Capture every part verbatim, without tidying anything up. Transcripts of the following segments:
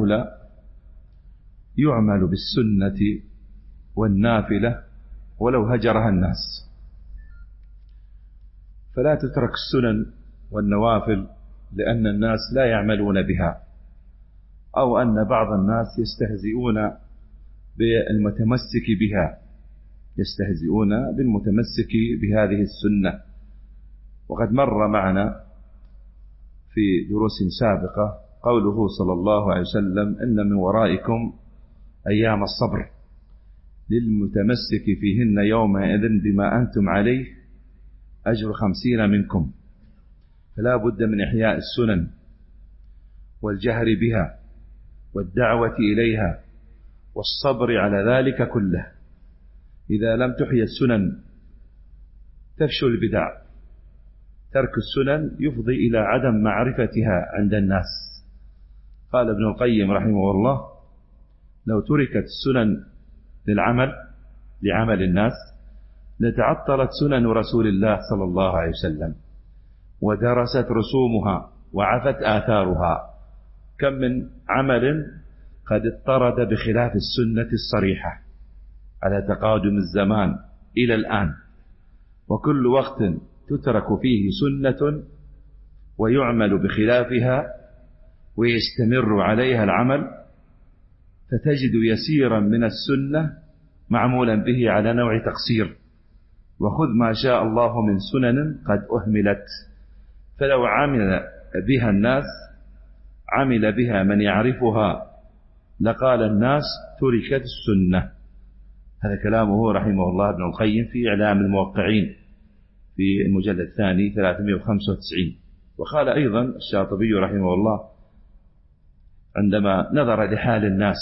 الأولى يعمل بالسنة والنافلة ولو هجرها الناس، فلا تترك السنن والنوافل لأن الناس لا يعملون بها، أو أن بعض الناس يستهزئون بالمتمسك بها يستهزئون بالمتمسك بهذه السنة. وقد مر معنا في دروس سابقة قوله صلى الله عليه وسلم: إن من ورائكم أيام الصبر للمتمسك فيهن يومئذ بما أنتم عليه أجر خمسين منكم. فلا بد من إحياء السنن والجهر بها والدعوة إليها والصبر على ذلك كله. إذا لم تحيى السنن تفشل البدع. ترك السنن يفضي إلى عدم معرفتها عند الناس. قال ابن القيم رحمه الله: لو تركت السنن للعمل لعمل الناس لتعطلت سنن رسول الله صلى الله عليه وسلم ودرست رسومها وعفت آثارها. كم من عمل قد اضطرد بخلاف السنة الصريحة على تقادم الزمان إلى الآن، وكل وقت تترك فيه سنة ويعمل بخلافها ويستمر عليها العمل فتجد يسيرا من السنة معمولا به على نوع تقصير. وخذ ما شاء الله من سنن قد أهملت، فلو عمل بها الناس عمل بها من يعرفها لقال الناس تركت السنة. هذا كلامه رحمه الله ابن القيم في إعلام الموقعين في المجلد الثاني ثلاثمائة وخمسة وتسعين. وقال أيضا الشاطبي رحمه الله عندما نظر لحال الناس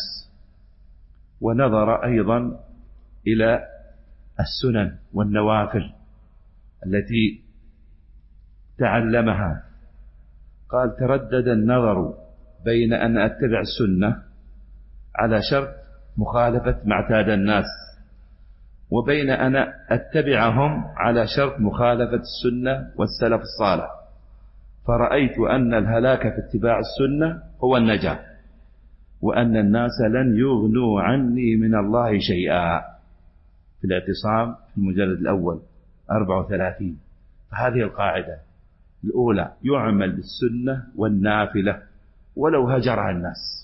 ونظر أيضا إلى السنن والنوافل التي تعلمها، قال: تردد النظر بين أن أتبع السنة على شرط مخالفة ما اعتاد الناس، وبين أن أتبعهم على شرط مخالفة السنة والسلف الصالح، فرأيت أن الهلاك في اتباع السنة هو النجاة، وأن الناس لن يغنوا عني من الله شيئا. في الاعتصام في المجلد الأول أربعة وثلاثين. فهذه القاعدة الأولى: يعمل بالسنة والنافلة ولو هجرها الناس.